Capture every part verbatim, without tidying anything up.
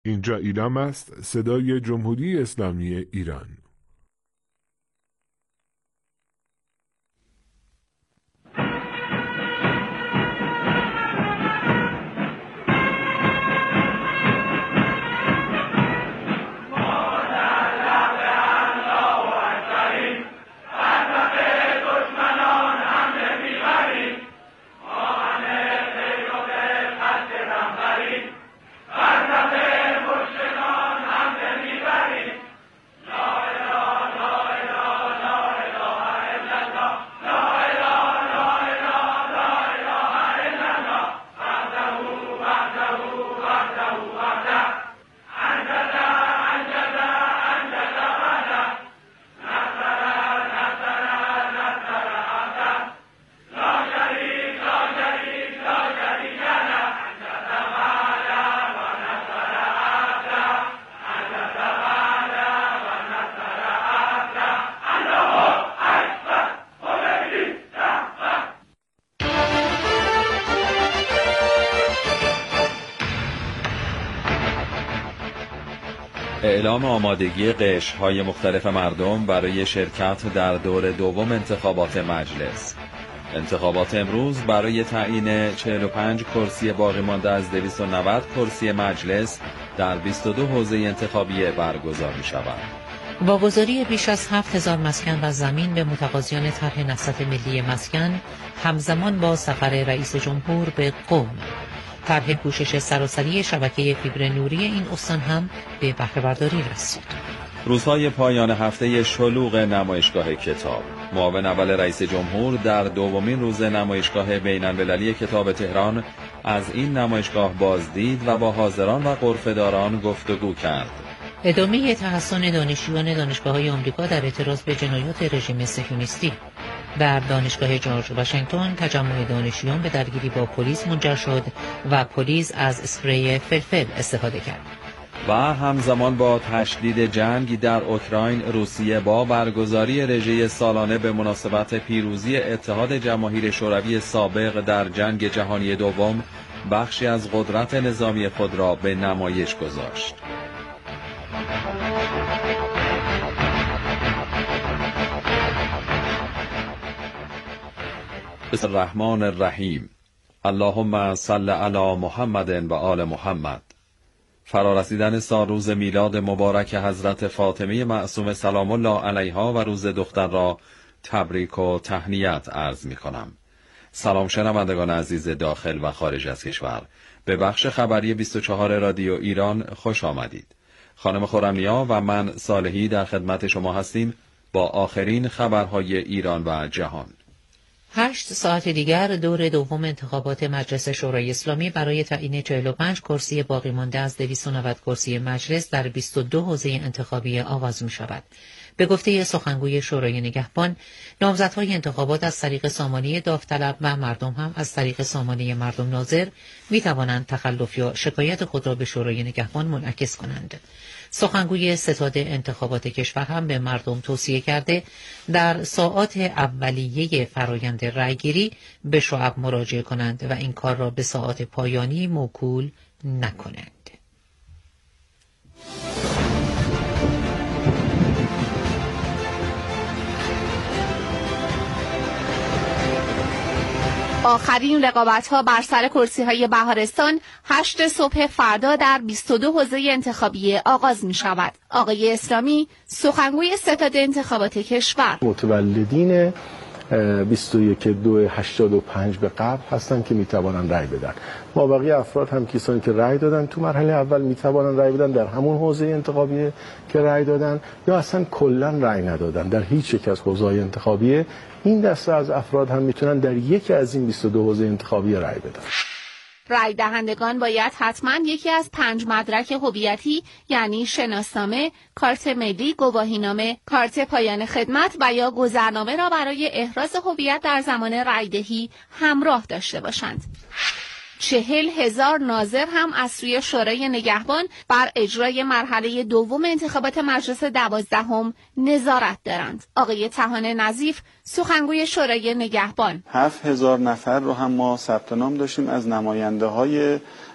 اینجا ایلام است، صدای جمهوری اسلامی ایران. اعلام آمادگی قشرهای مختلف مردم برای شرکت در دور دوم انتخابات مجلس. انتخابات امروز برای تعیین چهل و پنج کرسی باقی مانده از دویست و نود کرسی مجلس در بیست و دو حوزه انتخابی برگزار می شود. واگذاری بیش از هفت هزار مسکن و زمین به متقاضیان طرح نهضت ملی مسکن همزمان با سفر رئیس جمهور به قم. طرح پوشش سراسری شبکه فیبر نوری این استان هم به بهره برداری رسید. روزهای پایان هفته شلوغ نمایشگاه کتاب. معاون اول رئیس جمهور در دومین روز نمایشگاه بین‌المللی کتاب تهران از این نمایشگاه بازدید و با حاضران و غرفه‌داران گفتگو کرد. ادامه تحصن دانشجویان دانشگاه‌های آمریکا در اعتراض به جنایات رژیم صهیونیستی. در دانشگاه جورج واشنگتن تجمع دانشجویان به درگیری با پلیس منجر شد و پلیس از اسپری فلفل استفاده کرد. و همزمان با تشدید جنگ در اوکراین، روسیه با برگزاری رژه سالانه به مناسبت پیروزی اتحاد جماهیر شوروی سابق در جنگ جهانی دوم بخشی از قدرت نظامی خود را به نمایش گذاشت. بسم الله الرحمن الرحیم. اللهم صل علی محمد و آل محمد. فرارسیدن سال روز میلاد مبارک حضرت فاطمه معصومه سلام الله علیها و روز دختر را تبریک و تهنیت عرض می کنم. سلام شنوندگان عزیز داخل و خارج از کشور، به بخش خبری بیست و چهار رادیو ایران خوش آمدید. خانم خرمنیا و من صالحی در خدمت شما هستیم با آخرین خبرهای ایران و جهان. هشت ساعت دیگر دور دوم انتخابات مجلس شورای اسلامی برای تعیین چهل و پنج کرسی باقی مانده از دویست و نود کرسی مجلس در بیست و دو حوزه انتخابی آغاز می شود. به گفته سخنگوی شورای نگهبان، نامزدهای انتخابات از طریق سامانه داوطلب و مردم هم از طریق سامانه مردم ناظر می توانند تخلف یا شکایت خود را به شورای نگهبان منعکس کنند. سخنگوی ستاد انتخابات کشور هم به مردم توصیه کرده در ساعات اولیه فرایند رأیگیری به شعب مراجعه کنند و این کار را به ساعات پایانی موکول نکنند. آخرین رقابت‌ها بر سر کرسی‌های بهارستان هشت صبح فردا در بیست و دو حوزه انتخابی آغاز می‌شود. آقای اسلامی، سخنگوی ستاد انتخابات کشور، متولدین بیست و یک دو هشتاد و پنج به قبل هستن که میتوانن رأی بدن. ما بقیه افراد هم کسانی که رأی دادن تو مرحله اول میتوانن رأی بدن در همون حوزه انتخابی که رأی دادن یا اصلا کلا رأی ندادن در هیچ یک از حوزه‌های انتخابی. این دسته از افراد هم میتونن در یکی از این بیست و دو حوزه انتخابی رأی بدن. رأی دهندگان باید حتما یکی از پنج مدرک هویتی یعنی شناسنامه، کارت ملی، گواهینامه، کارت پایان خدمت و یا گذرنامه را برای احراز هویت در زمان رأیدهی همراه داشته باشند. چهل هزار ناظر هم از سوی شورای نگهبان بر اجرای مرحله دوم انتخابات مجلس دوازدهم نظارت دارند. آقای طحان نظیف، سخنگوی شورای نگهبان: هفت هزار نفر رو هم ما ثبت نام داشتیم از نماینده های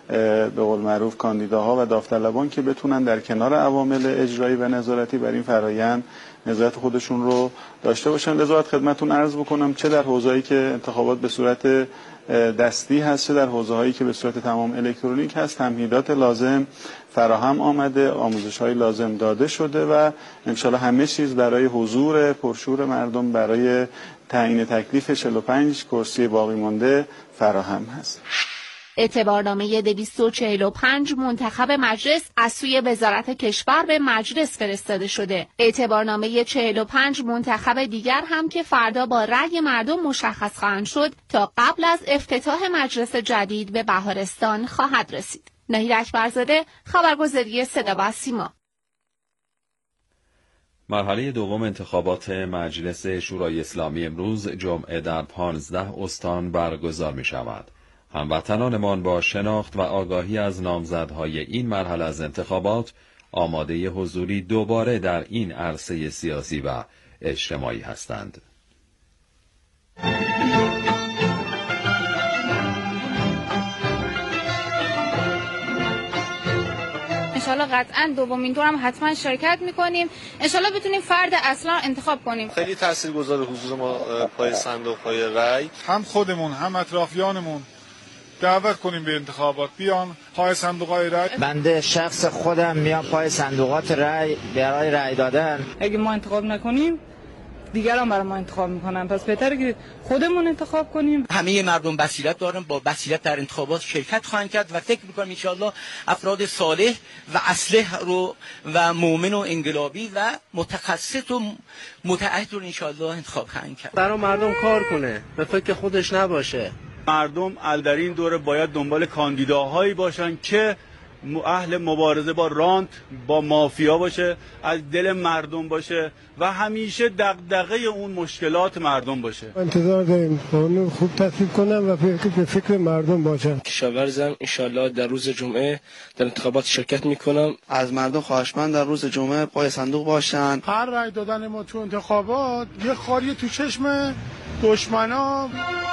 به قول معروف کاندیداها و داوطلبان که بتونن در کنار عوامل اجرایی و نظارتی بر این فرآیند نظارت خودشون رو داشته باشن. لذا خدمتتون عرض بکنم چه در حوزه‌ای که انتخابات به صورت دستی هست چه در حوزه‌هایی که به صورت تمام الکترونیک هست تمهیدات لازم فراهم آمده، آموزش‌های لازم داده شده و انشالله همه چیز برای حضور پرشور مردم برای تعیین تکلیف چهل و پنج کرسی باقی مانده فراهم هست. اعتبارنامه دویست و چهل و پنج منتخب مجلس از سوی وزارت کشور به مجلس فرستاده شده. اعتبارنامه چهل و پنج منتخب دیگر هم که فردا با رأی مردم مشخص خواهند شد تا قبل از افتتاح مجلس جدید به بهارستان خواهد رسید. نهید اکبرزاده، خبرگزاری صدا و سیما. مرحله دوم انتخابات مجلس شورای اسلامی امروز جمعه در پانزده استان برگزار می شود. هموطنانمان با شناخت و آگاهی از نامزدهای این مرحله از انتخابات آماده حضوری دوباره در این عرصه سیاسی و اجتماعی هستند. انشالله قطعا دومین دور هم حتما شرکت میکنیم. انشالله بتونیم فرد اصلا انتخاب کنیم. خیلی تاثیرگذار حضور ما پای صندوق های رای. هم خودمون هم اطرافیانمون دعوت کنیم به انتخابات بیان پای صندوق‌های رای. بنده شخص خودم میام پای صندوقات رای برای رای دادن. اگه ما انتخاب نکنیم دیگران برای ما انتخاب میکنن، پس بهتره که خودمون انتخاب کنیم. همه مردم بصیرت دارن، با بصیرت در انتخابات شرکت خواهند کرد و فکر میکنم ان شاءالله افراد صالح و اصلح رو و مؤمن و انقلابی و متخصص و متعهد رو ان شاءالله انتخاب خواهند کرد. برای مردم کار کنه، به فکر خودش نباشه. مردم در این دوره باید دنبال کاندیداهایی باشن که اهل مبارزه با رانت با مافیا باشه، از دل مردم باشه و همیشه دغدغه اون مشکلات مردم باشه. انتظار داریم قانون خوب تصویب کنن و به فکر مردم باشن. کشاورزم انشالله در روز جمعه در انتخابات شرکت میکنم. از مردم خواهشمند در روز جمعه پای صندوق باشن. هر رای دادن ما تو انتخابات یه خاریه تو چشم دشمنا.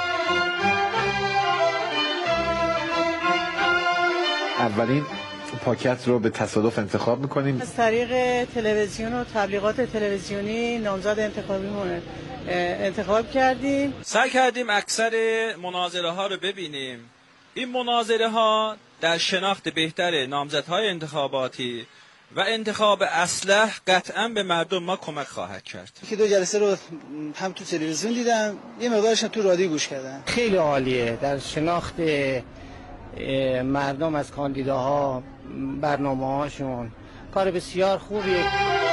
اولین پاکت رو به تصادف انتخاب میکنیم. از طریق تلویزیون و تبلیغات تلویزیونی نامزد انتخابیمون انتخاب کردیم. سعی کردیم اکثر مناظره ها رو ببینیم. این مناظره ها در شناخت بهتر نامزدهای انتخاباتی و انتخاب اصلح قطعا به مردم ما کمک خواهد کرد. که دو جلسه رو هم تو تلویزیون دیدم، یه مقدارش تو رادیو گوش کردم. خیلی عالیه در شناخت مردم از کاندیداها، برنامه‌هاشون، کار بسیار خوبیه.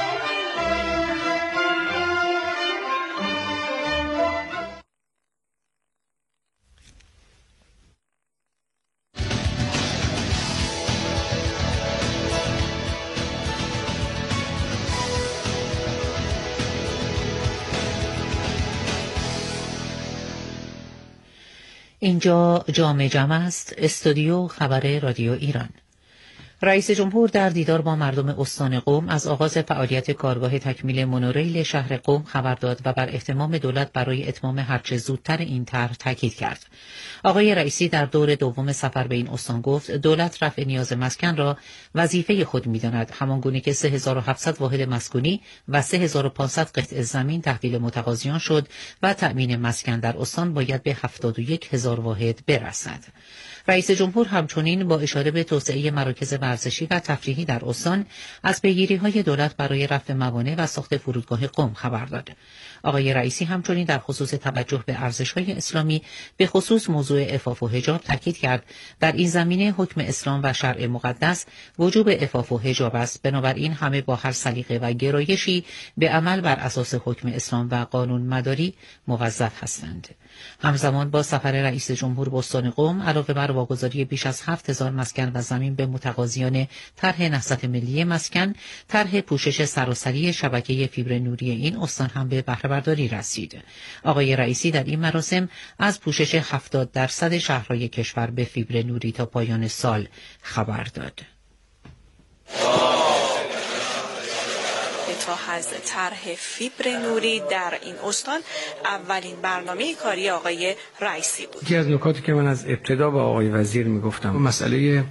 اینجا جامع جمع است، استودیو خبر رادیو ایران. رئیس جمهور در دیدار با مردم استان قم از آغاز فعالیت کارگاه تکمیل مونوریل شهر قم خبر داد و بر اهتمام دولت برای اتمام هرچه زودتر این طرح تاکید کرد. آقای رئیسی در دور دوم سفر به این استان گفت دولت رفع نیاز مسکن را وظیفه خود می‌داند، همانگونه که سه هزار و هفتصد واحد مسکونی و سه هزار و پانصد قطعه زمین تحویل متقاضیان شد و تأمین مسکن در استان باید به هفتاد و یک هزار واحد برسد. رئیس جمهور همچنین با اشاره به توسعه مراکز ورزشی و تفریحی در استان از پیگیری‌های دولت برای رفع موانع و ساخت فرودگاه قم خبر داد. آقای رئیسی همچنین در خصوص توجه به ارزش‌های اسلامی به خصوص موضوع عفاف و حجاب تاکید کرد در این زمینه حکم اسلام و شرع مقدس وجوب عفاف و حجاب است، بنابراین همه با هر سلیقه و گرایشی به عمل بر اساس حکم اسلام و قانون مداری موظف هستند. همزمان با سفر رئیس جمهور به استان قم علاوه بر واگذاری بیش از هفت هزار مسکن و زمین به متقاضیان طرح نهضت ملی مسکن، طرح پوشش سراسری شبکه فیبر نوری این استان هم به بهره برداری رسید. آقای رئیسی در این مراسم از پوشش هفتاد درصد شهرهای کشور به فیبر نوری تا پایان سال خبر داد. از طرح فیبر نوری در این استان اولین برنامه کاری آقای رئیسی بود. یکی از نکاتی که من از ابتدا با آقای وزیر میگفتم مسئله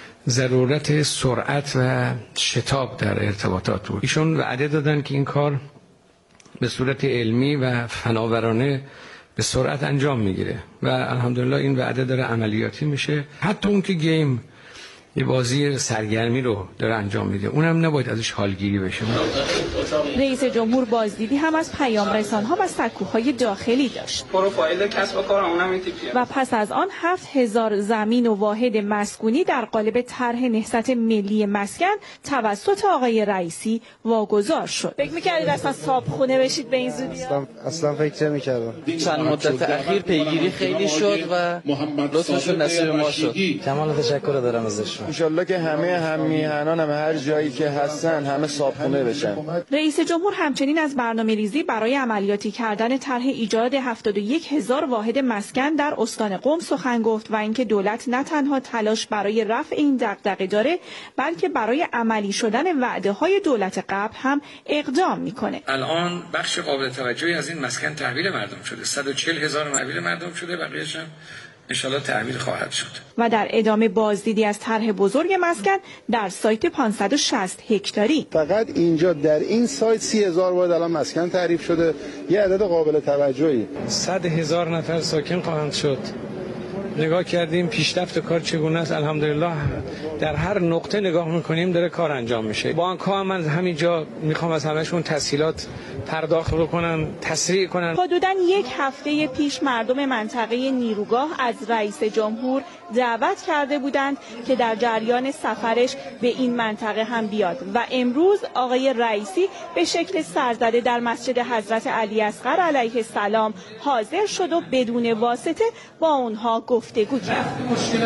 ضرورت سرعت و شتاب در ارتباطات بود. ایشون وعده دادن که این کار به صورت علمی و فناورانه به سرعت انجام میگیره و الحمدلله این وعده داره عملیاتی میشه. حتی اون که گیم یه بازی سرگرمی رو داره انجام میده اونم نباید ازش حالگیری بشه. رئیس جمهور بازدیدی هم از پیام رسان‌ها و سکوهای داخلی داشت. پروفایل کسب و کار اونم این تیپیه. و پس از آن هفت هزار زمین و واحد مسکونی در قالب طرح نهضت ملی مسکن توسط آقای رئیسی واگذار شد. فکر می‌کردید اصلا صاحبخونه بشید به این زودی؟ اصلا اصلا فکر نمی‌کردم. چند مدت اخیر پیگیری خیلی شد و لطفشون نصیب ما شد. کمال تشکر دارم ازشون. ان شاءالله که همه هم میهنان هم هر جایی که هستن همه صاحبخونه بشن. رئیس جمهور همچنین از برنامه‌ریزی برای عملیاتی کردن طرح ایجاد هفتاد و یک هزار واحد مسکن در استان قم سخن گفت و اینکه دولت نه تنها تلاش برای رفع این دغدغه داره بلکه برای عملی شدن وعده‌های دولت قبل هم اقدام میکنه. الان بخش قابل توجهی از این مسکن تحویل مردم شده. صد و چهل هزار تحویل مردم شده، بقیه‌اش هم انشالله تحویل خواهد شد. و در ادامه بازدیدی از طرح بزرگ مسکن در سایت پانصد و شصت هکتاری. فقط اینجا در این سایت سی هزار واحد الان مسکن تعریف شده، یه عدد قابل توجهی. صد هزار نفر ساکن خواهند شد. نگاه کردیم پیشرفت کار چگونه است. الحمدلله در هر نقطه نگاه میکنیم داره کار انجام میشه. بانک‌ها هم من همینجا میخوام از همشون تسهیلات پرداخت بکنن، تسریع کنن. حدوداً یک هفته پیش مردم منطقه نیروگاه از رئیس جمهور دعوت کرده بودند که در جریان سفرش به این منطقه هم بیاد و امروز آقای رئیسی به شکل سرزده در مسجد حضرت علی اصغر علیه السلام حاضر شد و بدون واسطه با اونها گفتگو کرد.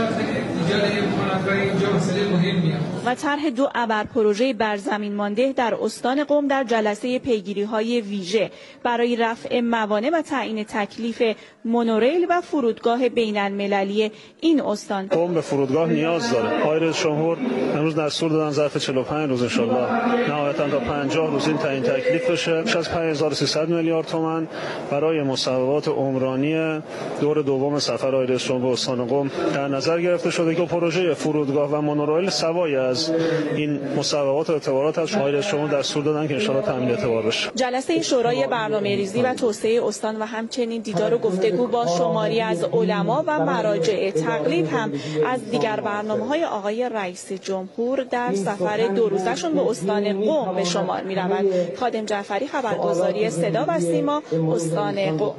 و طرح دو ابر پروژه برزمین مانده در استان قم در جلسه پیگیری‌های ویژه برای رفع موانع و تعیین تکلیف مونوریل و فرودگاه بین‌المللی این استان. قم به فرودگاه نیاز داره. آقای رئیس جمهور امروز دستور دادن ظرف چهل و پنج روز ان شاءالله نهایتاً تا پنجاه روز این تعیین تکلیف بشه. بیش از پنج هزار و سیصد میلیارد تومان برای مصوبات عمرانی دور دوم سفر آقای رئیس جمهور استان قم در نظر گرفته شده که پروژه فرودگاه و مونوریل سوای از این مصوبات و اعتبارات از آقای رئیس جمهور دستور دادن که ان شاءالله تامین اعتبار بشه. جلسه شورای برنامه‌ریزی و توسعه استان و همچنین دیدار و گفتگو با شماری از علما و مراجع تقلید هم از دیگر برنامه‌های آقای رئیس جمهور در سفر دو روزشون به استان قم به شمار می‌رود. خادم جعفری، خبرگزاری صدا و سیما، استان قم.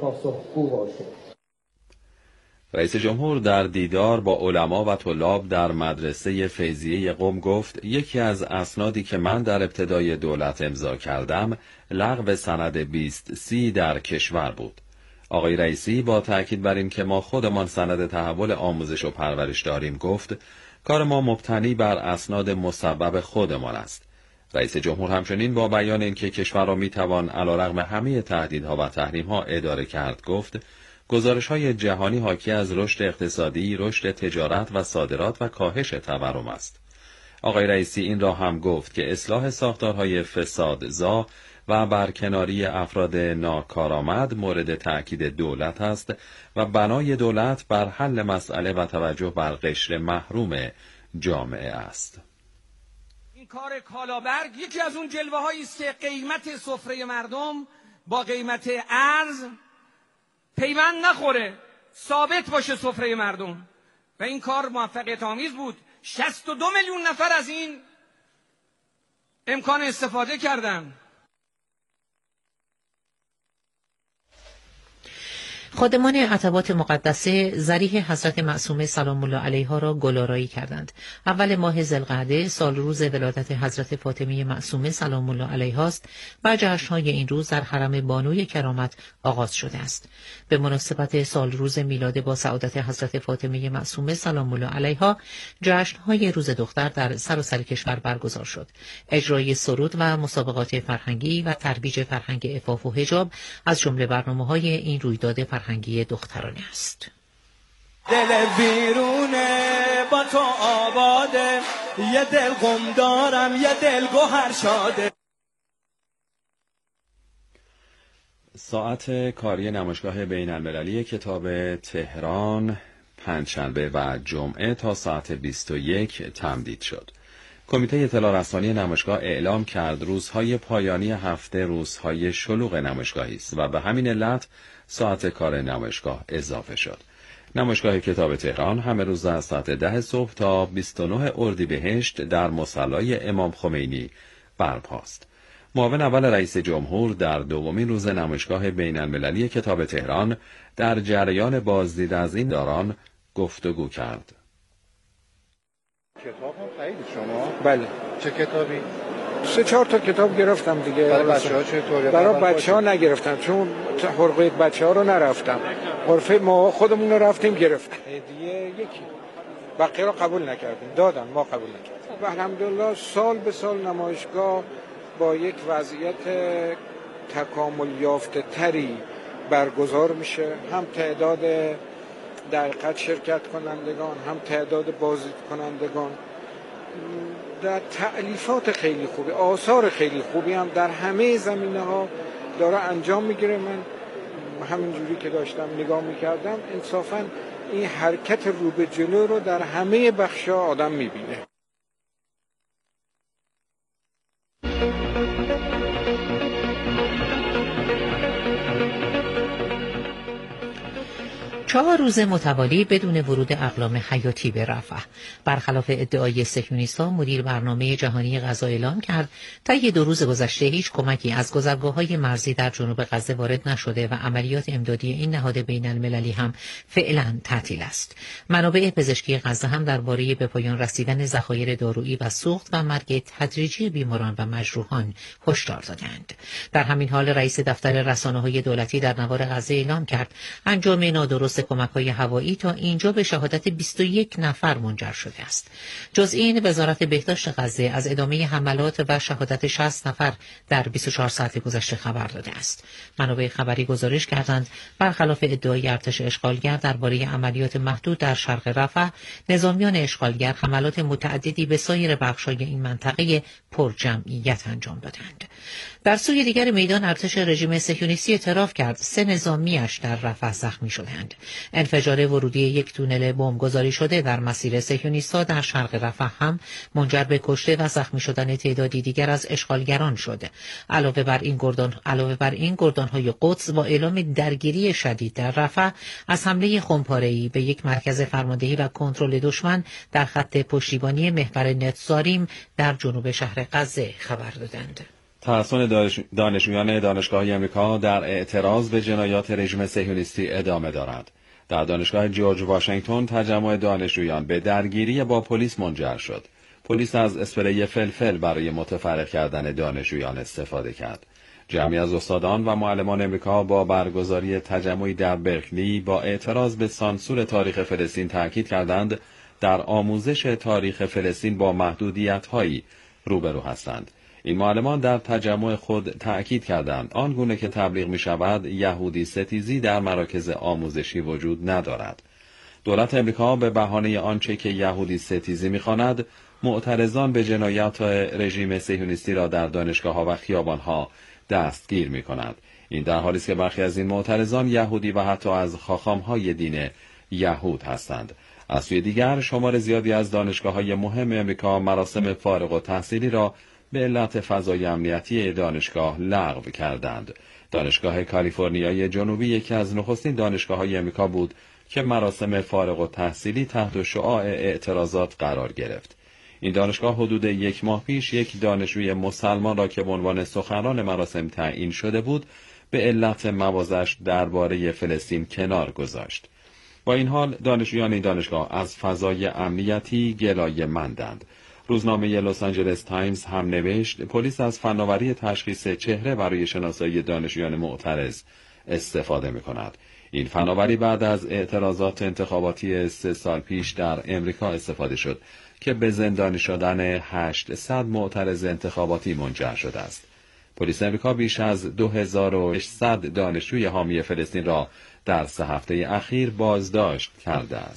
رئیس جمهور در دیدار با علما و طلاب در مدرسه فیضیه قم گفت یکی از اسنادی که من در ابتدای دولت امضا کردم لغو سند بیست سی در کشور بود. آقای رئیسی با تأکید بر این که ما خودمان سند تحول آموزش و پرورش داریم گفت کار ما مبتنی بر اسناد مصوب خودمان است. رئیس جمهور همچنین با بیان اینکه کشور را میتوان علیرغم همه تهدیدها و تحریم‌ها اداره کرد گفت گزارش‌های جهانی حاکی از رشد اقتصادی، رشد تجارت و صادرات و کاهش تورم است. آقای رئیسی این را هم گفت که اصلاح ساختارهای فسادزا و برکناری افراد ناکارآمد مورد تأکید دولت است و بنای دولت بر حل مسئله و توجه بر قشر محروم جامعه است. این کار کالابرگ یکی از اون جلوه‌هایی است که قیمت سفره مردم با قیمت ارز پیوند نخوره، ثابت باشه سفره مردم و این کار موفقیت آمیز بود. شصت و دو میلیون نفر از این امکان استفاده کردن. خادمان عتبات مقدسه ضریح حضرت معصومه سلام الله علیها را گلارایی کردند. اول ماه ذوالقعده سال روز ولادت حضرت فاطمه معصومه سلام الله علیها است و جشن‌های این روز در حرم بانوی کرامت آغاز شده است. به مناسبت سال روز میلاد با سعادت حضرت فاطمه معصومه سلام الله علیها جشن‌های روز دختر در سراسر کشور برگزار شد. اجرای سرود و مسابقات فرهنگی و ترویج فرهنگ عفاف و حجاب از جمله برنامه‌های این رویداد فرهنگی دخترانه است. دل بیرونه با تو آباده، یه دل غم دارم یه دل گوهر شاده. ساعت کاری نمایشگاه بین المللی کتاب تهران پنجشنبه و جمعه تا ساعت بیست و یک تمدید شد. کمیته اطلاع رسانی نمایشگاه اعلام کرد روزهای پایانی هفته روزهای شلوغ نمایشگاهی است و به همین علت ساعت کار نمایشگاه اضافه شد. نمایشگاه کتاب تهران همه روز از ساعت ده صبح تا بیست و نه اردیبهشت در مصلی امام خمینی برپاست. معاون اول رئیس جمهور در دومین روز نمایشگاه بین المللی کتاب تهران در جریان بازدید از این دوران گفتگو کرد. کتاب هم خریدید شما؟ بله. چه کتابی؟ سه چهار تا کتاب گرفتم دیگه. برای بچه‌ها چطوره؟ برای بچه‌ها نگرفتم چون حرفه بچه‌ها رو نرفتم. حرفه ما خودمون رو رفتیم گرفتیم. هدیه یکی. بقیه رو قبول نکردیم. دادن ما قبول نکردیم. و الحمدلله سال به سال نمایشگاه با یک وضعیت تکامل یافته تری برگزار میشه. هم تعداد در حقیقت شرکت کنندگان، هم تعداد بازدید کنندگان، در تألیفات خیلی خوبی، آثار خیلی خوبی هم در همه زمینه ها داره انجام میگیره. من همینجوری که داشتم نگاه میکردم انصافا این حرکت رو به جلو رو در همه بخشا آدم میبینه. چهار روز متوالی بدون ورود اقلام حیاتی به رفح. برخلاف ادعای صهیونیست‌ها، مدیر برنامه جهانی غذا اعلام کرد طی دو روز گذشته هیچ کمکی از گذرگاه‌های مرزی در جنوب غزه وارد نشده و عملیات امدادی این نهاد بین المللی هم فعلا تعطیل است. منابع پزشکی غزه هم درباره به پایان رسیدن ذخایر دارویی و سوخت و مرگ تدریجی بیماران و مجروحان هشدار دادند. در همین حال رئیس دفتر رسانه‌های دولتی در نوار غزه اعلام کرد انجام نادرست کمک‌های هوایی تا اینجا به شهادت بیست و یک نفر منجر شده است. جز این وزارت بهداشت غزه از ادامه حملات و شهادت شصت نفر در بیست و چهار ساعت گذشته خبر داده است. منابع خبری گزارش کردند برخلاف ادعای ارتش اشغالگر درباره عملیات محدود در شرق رفح، نظامیان اشغالگر حملات متعددی به سایر بخش‌های این منطقه پرجمعیت انجام دادند. در سوی دیگر میدان ارتش رژیم صهیونیستی اعتراف کرد سه نظامیش در رفح زخمی شدند. انفجار ورودی یک تونل بمبگذاری شده در مسیر صهیونیست‌ها در شرق رفح هم منجر به کشته و زخمی شدن تعدادی دیگر از اشغالگران شد. علاوه بر این گردان علاوه بر این گردان‌های قدس با اعلام درگیری شدید در رفح از حمله خمپاره‌ای به یک مرکز فرماندهی و کنترل دشمن در خط پشتیبانی محور نتزاریم در جنوب شهر غزه خبر دادند. تحصن دانشجویان دانشگاه آمریکا در اعتراض به جنایات رژیم صهیونیستی ادامه دارد. در دانشگاه جورج واشنگتن تجمع دانشجویان به درگیری با پلیس منجر شد. پلیس از اسپری فلفل برای متفرق کردن دانشجویان استفاده کرد. جمعی از استادان و معلمان آمریکا با برگزاری تجمعی در برکلی با اعتراض به سانسور تاریخ فلسطین تاکید کردند در آموزش تاریخ فلسطین با محدودیت‌هایی روبرو هستند. این معلمان در تجمع خود تأکید کردند آنگونه که تبلیغ می شود یهودی ستیزی در مراکز آموزشی وجود ندارد. دولت امریکا به بهانه آنچه که یهودی ستیزی می خواند معترضان به جنایات رژیم صهیونیستی را در دانشگاه‌ها و خیابان‌ها دستگیر می کند. این در حالی است که برخی از این معترضان یهودی و حتی از خاخام‌های دین یهود هستند. از سوی دیگر شمار زیادی از دانشگاه‌های مهم امریکا مراسم فارغ التحصیلی را به علت فضای امنیتی دانشگاه لغو کردند. دانشگاه کالیفرنیای جنوبی یکی از نخستین دانشگاه‌های آمریکا بود که مراسم فارغ التحصیلی تحت شعاع اعتراضات قرار گرفت. این دانشگاه حدود یک ماه پیش یک دانشجوی مسلمان را که به عنوان سخنران مراسم تعیین شده بود به علت موازش درباره فلسطین کنار گذاشت. با این حال دانشجویان این دانشگاه از فضای امنیتی گلایه‌مندند. روزنامه لس آنجلس تایمز هم نوشت پلیس از فناوری تشخیص چهره برای شناسایی دانشجویان معترض استفاده می‌کند. این فناوری بعد از اعتراضات انتخاباتی سه سال پیش در امریکا استفاده شد که به زندانی شدن هشتصد معترض انتخاباتی منجر شده است. پلیس امریکا بیش از دو هزار و ششصد دانشجوی حامی فلسطین را در سه هفته اخیر بازداشت کرده است.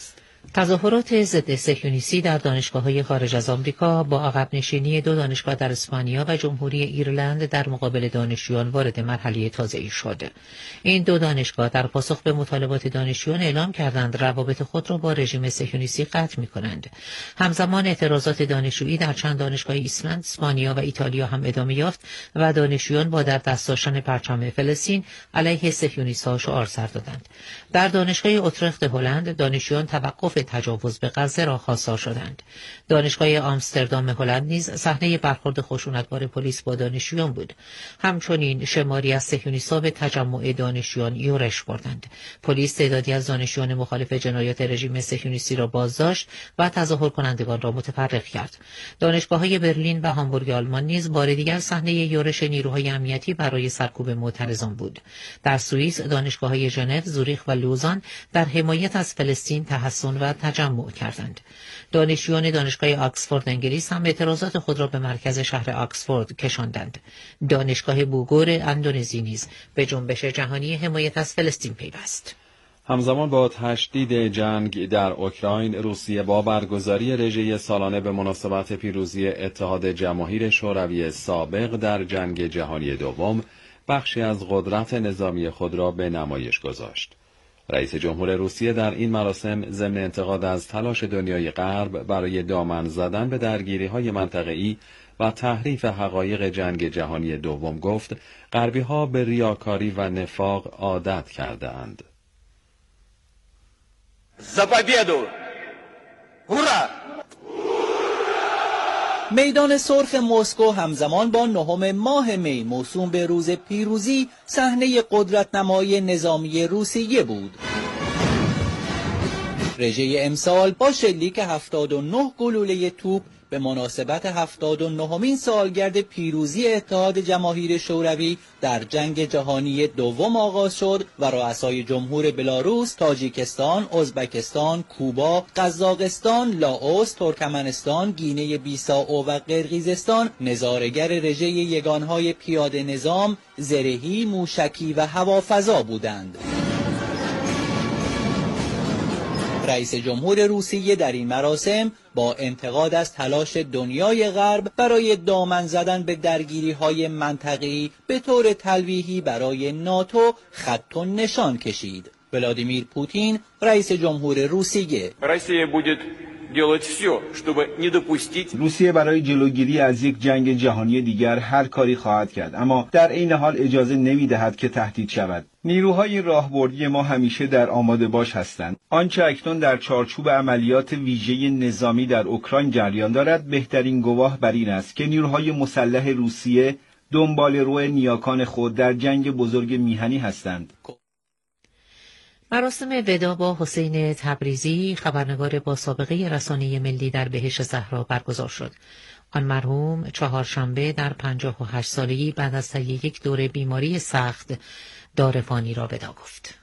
تظاهرات ضد صهیونیستی در دانشگاه‌های خارج از آمریکا با عقب نشینی دو دانشگاه در اسپانیا و جمهوری ایرلند در مقابل دانشجویان وارد مرحله تازه‌ای شد. این دو دانشگاه در پاسخ به مطالبات دانشجویان اعلام کردند روابط خود را با رژیم صهیونیستی قطع می‌کنند. همزمان اعتراضات دانشجویی در چند دانشگاه ایسلند، اسپانیا و ایتالیا هم ادامه یافت و دانشجویان با در دست داشتن پرچم فلسطین علیه صهیونیست‌ها شعار سر دادند. در دانشگاه اوترخت هلند دانشجویان توقف تجاوز به غزه را خواستار شدند. دانشگاه آمستردام هلند نیز صحنه برخورد خشونتبار پلیس با دانشجویان بود. همچنین شماری از صهیونیست‌ها به تجمع دانشجویان یورش بردند. پلیس تعدادی از دانشجویان مخالف جنایات رژیم صهیونیستی را بازداشت و تظاهر کنندگان را متفرق کرد. دانشگاه‌های برلین و هامبورگ آلمان نیز بار دیگر صحنه یورش نیروهای امنیتی برای سرکوب معترضان بود. در سوئیس دانشگاه‌های ژنو، زوریخ و لوزان در حمایت از فلسطین تحصن و تجمع کردند. دانشجویان دانشگاه آکسفورد انگلیس هم اعتراضات خود را به مرکز شهر آکسفورد کشاندند. دانشگاه بوگور اندونزی نیز به جنبش جهانی حمایت از فلسطین پیوست. همزمان با تشدید جنگ در اوکراین، روسیه با برگزاری رژه سالانه به مناسبت پیروزی اتحاد جماهیر شوروی سابق در جنگ جهانی دوم، بخشی از قدرت نظامی خود را به نمایش گذاشت. رئیس جمهور روسیه در این مراسم ضمن انتقاد از تلاش دنیای غرب برای دامن زدن به درگیری‌های منطقه‌ای و تحریف حقایق جنگ جهانی دوم گفت: غربی‌ها به ریاکاری و نفاق عادت کرده‌اند. За победу! هورا! میدان سرخ مسکو همزمان با نهم ماه می موسوم به روز پیروزی صحنه قدرت نمایی نظامی روسیه بود. رژه امسال با شلیک هفتاد و نه گلوله توپ به مناسبت هفتاد و نهمین سالگرد پیروزی اتحاد جماهیر شوروی در جنگ جهانی دوم آغاز شد و رؤسای جمهور بلاروس، تاجیکستان، ازبکستان، کوبا، قزاقستان، لاوس، ترکمنستان، گینه بیسائو و قرقیزستان نظاره‌گر رژه یگانهای پیاده نظام، زرهی، موشکی و هوافضا بودند. رئیس جمهور روسیه در این مراسم با انتقاد از تلاش دنیای غرب برای دامن زدن به درگیری‌های منطقه‌ای به طور تلویحی برای ناتو خط و نشان کشید. ولادیمیر پوتین، رئیس جمهور روسیه: روسیه برای جلوگیری از یک جنگ جهانی دیگر هر کاری خواهد کرد، اما در عین حال اجازه نمی‌دهد که تهدید شود. نیروهای راهبردی ما همیشه در آماده باش هستند. آنچه اکنون در چارچوب عملیات ویژه نظامی در اوکراین جریان دارد بهترین گواه بر این است که نیروهای مسلح روسیه دنبال رو نیاکان خود در جنگ بزرگ میهنی هستند. مراسم وداع با حسین تبریزی، خبرنگار با سابقه رسانه ملی در بهشت زهرا برگزار شد. آن مرحوم چهارشنبه در پنجاه و هشت سالگی بعد از طی یک دوره بیماری سخت دارفانی را وداع گفت.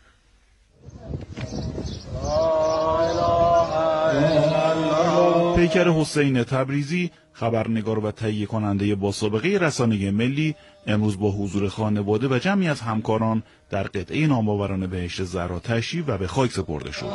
پیکر حسین تبریزی، خبرنگار و تهیه کننده با سابقه رسانه ملی، امروز با حضور خانواده و جمعی از همکاران در قطعه نامآورانه بهشت زهرا تشریف و به خاک سپرده شد.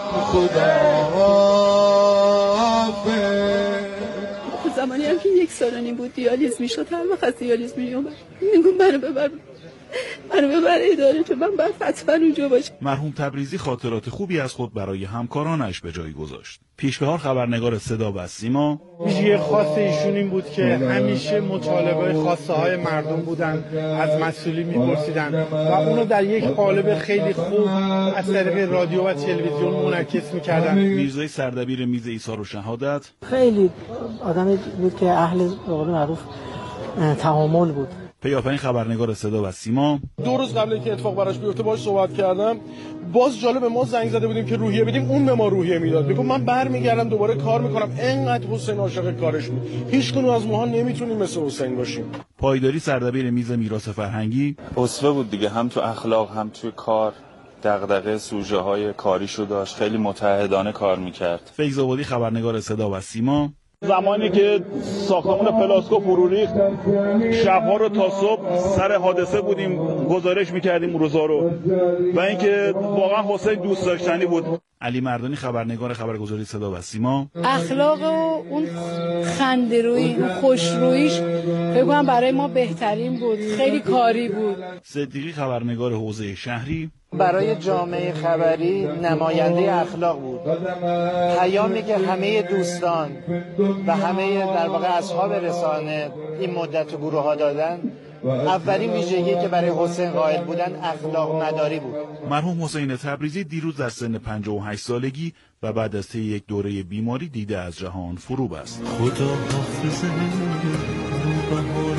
زمانی هم که یک سال و نیم بود دیالیز میشد، هر وقت از دیالیز میومد میگم منو ببر منو ببر اداره، چون من باید حتما اونجا باشم. مرحوم تبریزی خاطرات خوبی از خود برای همکارانش به جای گذاشت. پیشبهار خبرنگار صدا و سیما: ویژگی خاص ایشون این بود که همیشه مطالبه خواسته های مردم بودن، از مسئولین میپرسیدن و اونو در یک قالب خیلی خوب از طریق رادیو و تلویزیون منعکس میکردن. میرزای سردبیر میز ایثار و شهادت خیلی آدمی بود که اهل به قول معروف تعامل بود. پیاپی خبرنگار صدا و سیما: دو روز قبل که اتفاق براش بیفته باهاش صحبت کردم، باز جالب ما زنگ زده بودیم که روحیه بدیم، اون به ما روحیه میداد، میگم من برمیگردم دوباره کار میکنم. انقدر حسین عاشق کارش بود، هیچ کنون از ماها نمیتونیم مثل حسین باشیم. پایداری سردبیر میز میراث فرهنگی: اسوه بود دیگه، هم تو اخلاق هم تو کار، دغدغه سوژه های کاریشو داشت، خیلی متحدانه کار میکرد. فیض‌آبادی خبرنگار صدا و سیما: زمانی که ساختمان پلاسکو فرو ریخت، شب‌ها رو تا صبح سر حادثه بودیم، گزارش می‌کردیم روزا رو، و اینکه واقعا حسین دوست داشتنی بود. علی مردانی، خبرنگار خبرگزاری صدا و سیما. اخلاق و اون خنده‌رویی، اون خوشروییش فکر کنم برای ما بهترین بود. خیلی کاری بود. صدیقی، خبرنگار حوزه شهری. برای جامعه خبری نماینده اخلاق بود. پیامی که همه دوستان و همه در واقع اصحاب رسانه این مدت و گروه ها دادن، اولین ویژگی که برای حسین قائل بودن اخلاق مداری بود. مرحوم حسین تبریزی دیروز در سن پنجاه و هشت سالگی و بعد از طی یک دوره بیماری دیده از جهان فرو بست. خدا حافظه بهار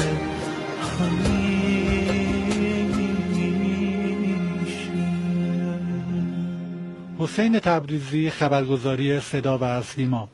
حسین تبریزی، خبرگزاری صدا و سیما.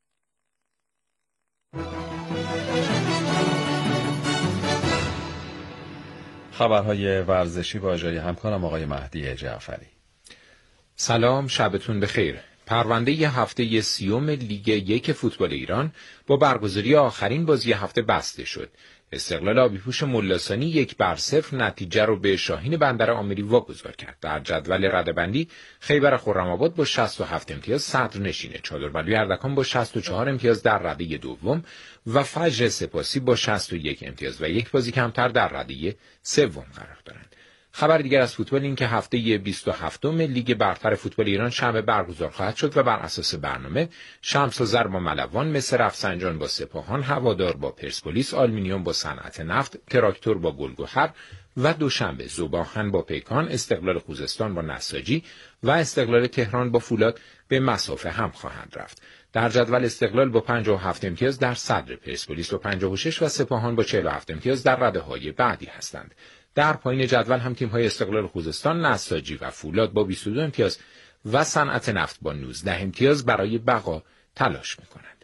خبرهای ورزشی با اجرای همکارم آقای مهدی جعفری. سلام، شبتون بخیر. پرونده ی هفته سیوم لیگ یک فوتبال ایران با برگزاری آخرین بازی هفته بسته شد. استقلال آبیپوش ملاسانی یک بر صفر نتیجه رو به شاهین بندر آمری واگذار کرد. در جدول رده‌بندی خیبر خرم‌آباد با شصت و هفت امتیاز صدر نشینه. چادربلوی اردکان با شصت و چهار امتیاز در رده دوم و فجر سپاسی با شصت و یک امتیاز و یک بازی کمتر در رده سوم قرار دارند. خبر دیگر از فوتبال این که هفته بیست و هفتم لیگ برتر فوتبال ایران شنبه برگزار خواهد شد و بر اساس برنامه شمس و زر با ملوان، مصر رفسنجان با سپاهان، هوادار با پرسپولیس، آلومینیوم با صنعت نفت، تراکتور با گلگهر و دوشنبه ذوب‌آهن با پیکان، استقلال خوزستان با نساجی و استقلال تهران با فولاد به مسافه هم خواهند رفت. در جدول استقلال با پنجاه و هفت امتیاز در صدر، پرسپولیس با پنجاه و شش و سپاهان با چهل و هفت امتیاز در رده‌های بعدی هستند. در پایین جدول هم تیم‌های استقلال خوزستان، نساجی و فولاد با بیست و دو امتیاز و صنعت نفت با نوزده امتیاز برای بقا تلاش می‌کنند.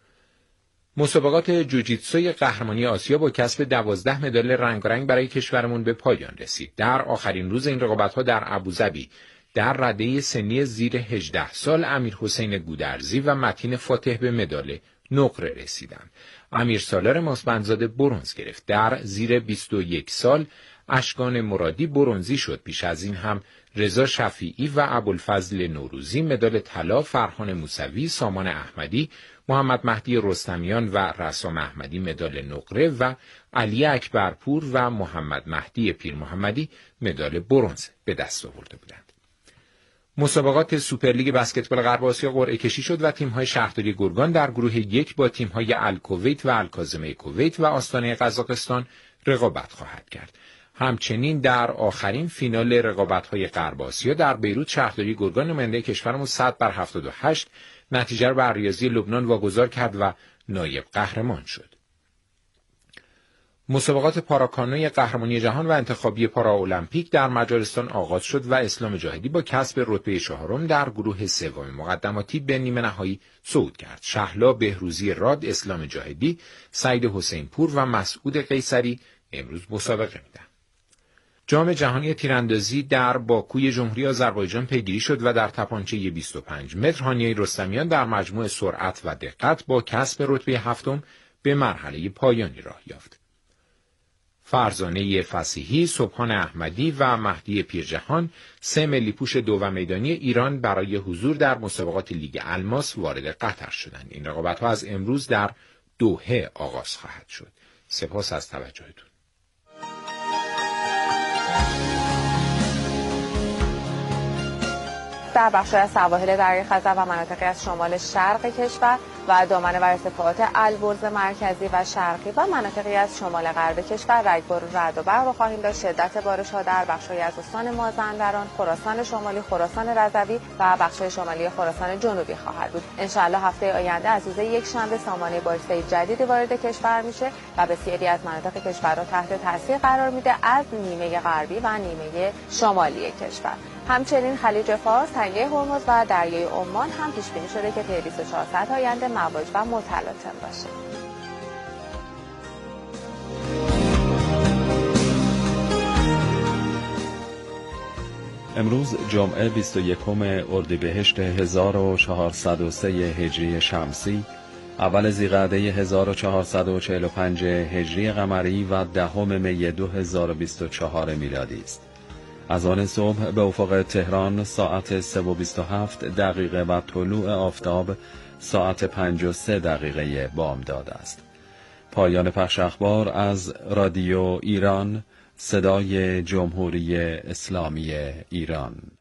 مسابقات جوجیتسوی قهرمانی آسیا با کسب دوازده مدال رنگارنگ برای کشورمون به پایان رسید. در آخرین روز این رقابت‌ها در ابوظبی در رده سنی زیر هجده سال امیر حسین گودرزی و متین فاتح به مدال نقره رسیدند. امیر سالار ماسبندزاده برنز گرفت. در زیر بیست و یک سال اشکان مرادی برنزی شد. پیش از این هم رضا شفیعی و ابوالفضل نوروزی مدال طلا، فرهان موسوی، سامان احمدی، محمد مهدی رستمیان و رسام احمدی مدال نقره و علی اکبرپور و محمد مهدی پیر محمدی مدال برنز به دست آورده بودند. مسابقات سوپرلیگ بسکتبال غرب آسیا قرعه کشی شد و تیم‌های شهرداری گرگان در گروه یک با تیم‌های الکویت و الکاظمه کویت و آستانه قزاقستان رقابت خواهد کرد. همچنین در آخرین فینال رقابت‌های غرب آسیا در بیروت شهرداری گرگان نماینده کشورمون صد بر هفتاد و هشت نتیجه را بر ریاضی لبنان واگذار کرد و نایب قهرمان شد. مسابقات پاراکانوی قهرمانی جهان و انتخابی پاراولمپیک در مجارستان آغاز شد و اسلام جاهدی با کسب رتبه چهارم در گروه سوم مقدماتی به نیمه نهایی صعود کرد. شهلا بهروزی راد، اسلام جاهدی، سعید حسین پور و مسعود قیصری امروز مسابقه میدن. جام جهانی تیراندازی در باکوی جمهوری آذربایجان پیگیری شد و در تپانچه بیست و پنج متر هانیه رستمیان در مجموع سرعت و دقت با کسب رتبه هفتم به مرحله پایانی راه یافت. فرزانه فصیحی، سبحان احمدی و مهدی پیرجهان سه ملی پوش دو و میدانی ایران برای حضور در مسابقات لیگ الماس وارد قطر شدند. این رقابت‌ها از امروز در دوحه آغاز خواهد شد. سپاس از توجهتون. در بخش از سواحل دریاخزر و مناطقی از شمال شرق کشور و دامنه و ارتفاعات البرز مرکزی و شرقی و مناطقی از شمال غرب کشور رگبار رعد و برق رو خواهیم داشت. شدت بارش‌ها در بخش‌های از استان مازندران، خراسان شمالی، خراسان رضوی و بخش‌های شمالی خراسان جنوبی خواهد بود. انشالله هفته آینده از روز یک شنبه سامانه بارش‌های جدیدی وارد کشور میشه و بسیاری از مناطق کشور را تحت تاثیر قرار میده از نیمه غربی و نیمه شمالی کشور. همچنین خلیج فارس، تنگه هرمز و دریای عمان هم پیش بینی شده که طی بیست و چهار ساعت آینده مواج و متلاطم باشه. امروز جمعه بیست و یکم اردیبهشت هزار و چهارصد و سه هجری شمسی اول ذیقعده هزار و چهارصد و چهل و پنج هجری قمری و دهم می دو هزار و بیست و چهار میلادی است. از آن صبح به افق تهران ساعت سه و بیست و هفت دقیقه و طلوع آفتاب ساعت پنج و سه دقیقه بامداد است. پایان پخش اخبار از رادیو ایران، صدای جمهوری اسلامی ایران.